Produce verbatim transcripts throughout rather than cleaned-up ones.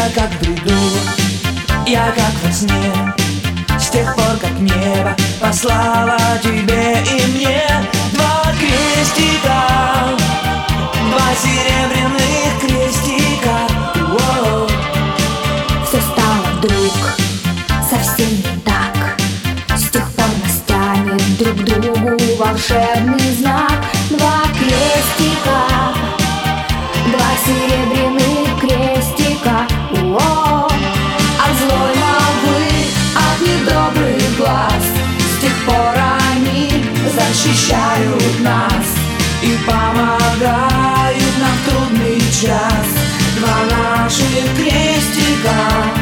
как в бреду, я как во сне. С тех пор, как небо послало тебе и мне два крестика, два серебряных крестика. Воу. Все стало вдруг совсем не так. С тех пор нас тянет друг к другу волшебный знак. Два крестика, два серебряных крестика. О, от злой молвы, от недобрых глаз. С тех пор они защищают нас и помогают нам в трудный час. Два наших крестика,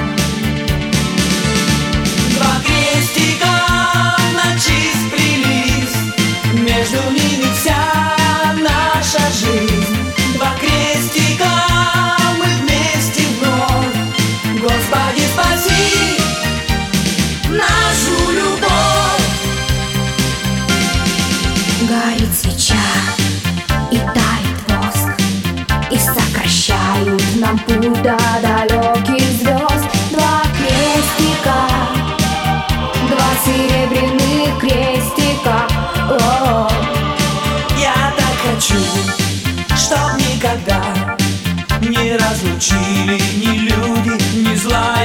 Два крестика в ночи сплелись, между ними вся наша жизнь. Два крестика, мы вместе вновь. Господи, спаси нашу любовь. горит свеча и тает воск, и сокращают нам путь до далеких звезд. Два крестика, два серебряных крестика. О, Я так хочу, чтоб никогда не разлучили ни люди, ни зла,